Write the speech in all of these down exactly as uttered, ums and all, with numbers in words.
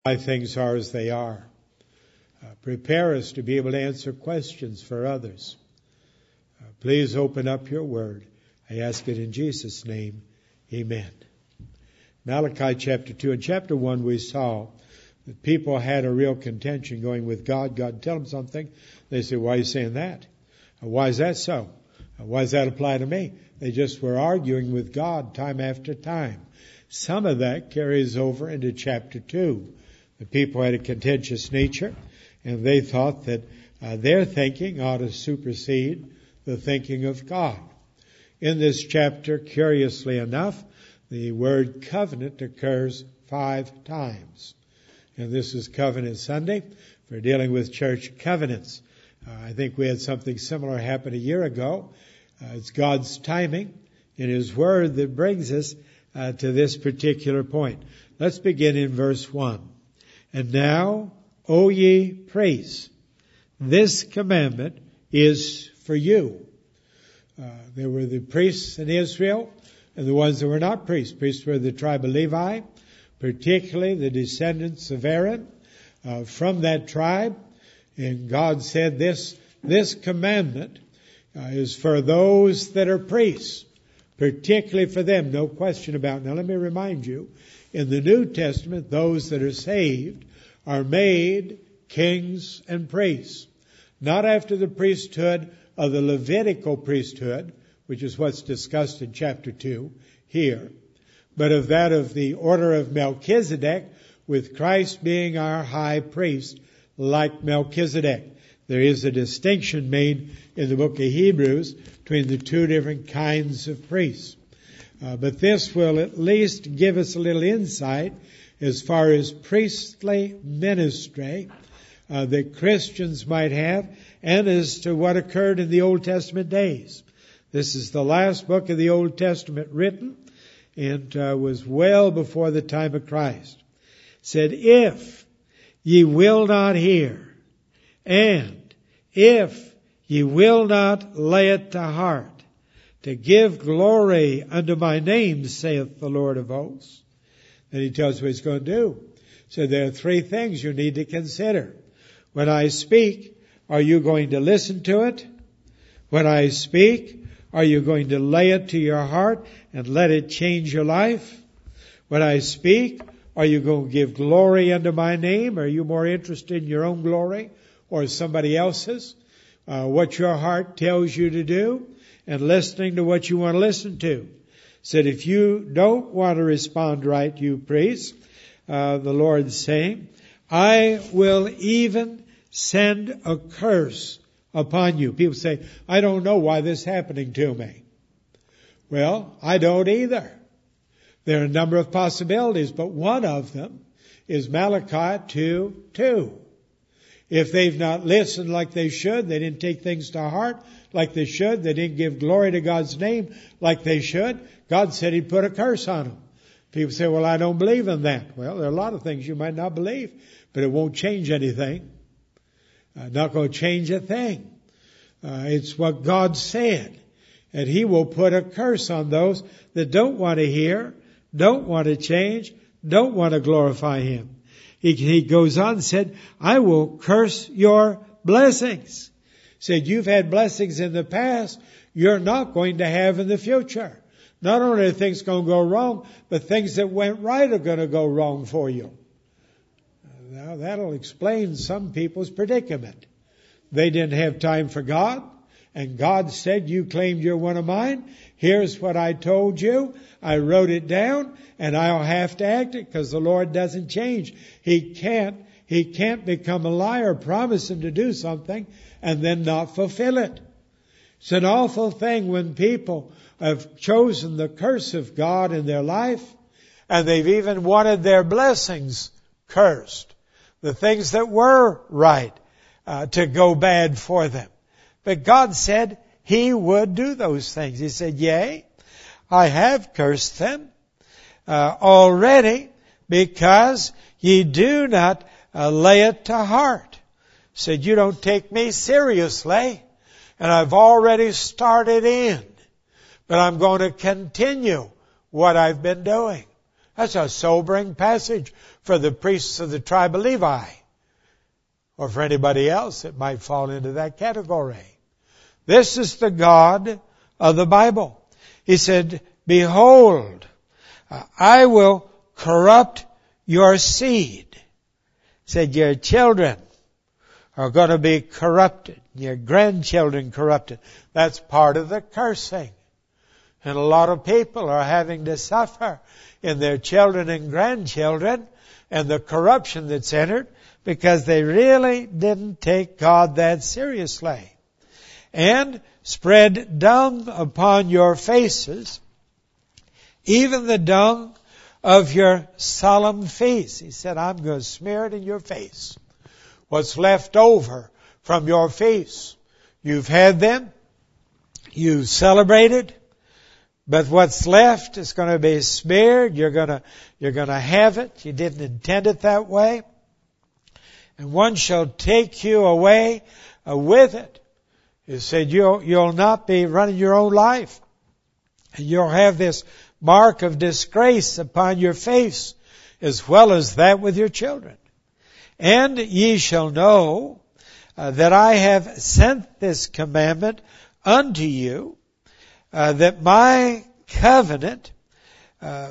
why things are as they are. Uh, prepare us to be able to answer questions for others. Uh, please open up your word. I ask it in Jesus' name. Amen. Malachi chapter two. In chapter one we saw that people had a real contention going with God. God tell them something. They say, why are you saying that? Uh, why is that so? Uh, why does that apply to me? They just were arguing with God time after time. Some of that carries over into chapter two. The people had a contentious nature, and they thought that uh, their thinking ought to supersede the thinking of God. In this chapter, curiously enough, the word covenant occurs five times. And this is Covenant Sunday for dealing with church covenants. Uh, I think we had something similar happen a year ago. Uh, it's God's timing in His Word that brings us uh, to this particular point. Let's begin in verse one. And now, O ye priests, this commandment is for you. Uh, there were the priests in Israel and the ones that were not priests. Priests were the tribe of Levi, particularly the descendants of Aaron uh, from that tribe. And God said this, this commandment uh, is for those that are priests, particularly for them, no question about it. Now let me remind you, in the New Testament, those that are saved are made kings and priests. Not after the priesthood of the Levitical priesthood, which is what's discussed in chapter two here, but of that of the order of Melchizedek, with Christ being our high priest, like Melchizedek. There is a distinction made in the book of Hebrews between the two different kinds of priests. Uh, but this will at least give us a little insight as far as priestly ministry uh, that Christians might have, and as to what occurred in the Old Testament days. This is the last book of the Old Testament written, and uh, was well before the time of Christ. It said, if ye will not hear, and if ye will not lay it to heart, to give glory unto my name, saith the Lord of hosts. Then he tells what he's going to do. So there are three things you need to consider. When I speak, are you going to listen to it? When I speak, are you going to lay it to your heart and let it change your life? When I speak, are you going to give glory unto my name? Are you more interested in your own glory or somebody else's? Uh, what your heart tells you to do, and listening to what you want to listen to. Said, if you don't want to respond right, you priests, uh, the Lord's saying, I will even send a curse upon you. People say, I don't know why this is happening to me. Well, I don't either. There are a number of possibilities, but one of them is Malachi two two. If they've not listened like they should, they didn't take things to heart like they should, they didn't give glory to God's name like they should, God said He'd put a curse on them. People say, well, I don't believe in that. Well, there are a lot of things you might not believe, but it won't change anything. Uh, not going to change a thing. Uh, it's what God said. And He will put a curse on those that don't want to hear, don't want to change, don't want to glorify Him. He, he goes on and said, I will curse your blessings. Said, you've had blessings in the past, you're not going to have in the future. Not only are things going to go wrong, but things that went right are going to go wrong for you. Now that'll explain some people's predicament. They didn't have time for God, and God said, you claimed you're one of mine. Here's what I told you. I wrote it down, and I'll have to act it because the Lord doesn't change. He can't, He can't become a liar promising to do something and then not fulfill it. It's an awful thing when people have chosen the curse of God in their life, and they've even wanted their blessings cursed. The things that were right uh, to go bad for them. But God said He would do those things. He said, yea, I have cursed them uh, already because ye do not uh, lay it to heart. Said, you don't take me seriously, and I've already started in, but I'm going to continue what I've been doing. That's a sobering passage for the priests of the tribe of Levi, or for anybody else that might fall into that category. This is the God of the Bible. He said, behold, I will corrupt your seed. He said, your children are going to be corrupted. Your grandchildren corrupted. That's part of the cursing. And a lot of people are having to suffer in their children and grandchildren and the corruption that's entered because they really didn't take God that seriously. And spread dung upon your faces, even the dung of your solemn feasts. He said, I'm going to smear it in your face. What's left over from your feasts. You've had them. You've celebrated. But what's left is going to be smeared. You're going to, you're going to have it. You didn't intend it that way. And one shall take you away uh, with it. He said, you'll, you'll not be running your own life. And you'll have this mark of disgrace upon your face, as well as that with your children. And ye shall know uh, that I have sent this commandment unto you, uh, that my covenant uh,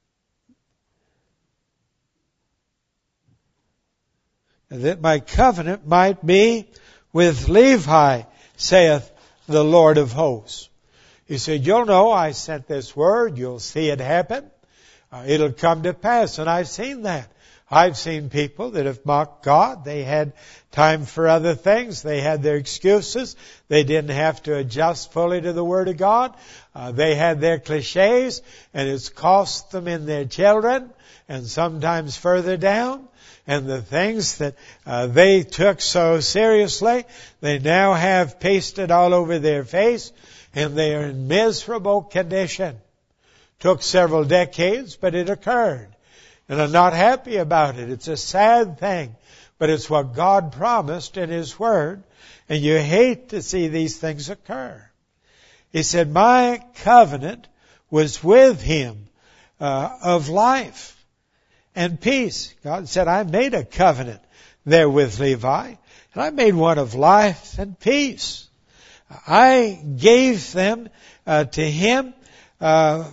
that my covenant might be with Levi, saith the Lord of hosts. He said, you'll know I sent this word. You'll see it happen. Uh, it'll come to pass. And I've seen that. I've seen people that have mocked God. They had time for other things. They had their excuses. They didn't have to adjust fully to the Word of God. Uh, they had their cliches, and it's cost them in their children, and sometimes further down. And the things that uh, they took so seriously, they now have pasted all over their face, and they are in miserable condition. Took several decades, but it occurred. And I'm not happy about it. It's a sad thing. But it's what God promised in His Word. And you hate to see these things occur. He said, my covenant was with him uh, of life and peace. God said, I made a covenant there with Levi. And I made one of life and peace. I gave them uh, to him uh,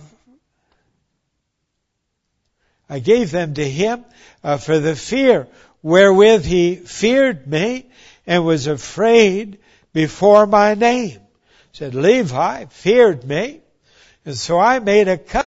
I gave them to him uh, for the fear wherewith he feared me and was afraid before my name. He said, Levi feared me, and so I made a covenant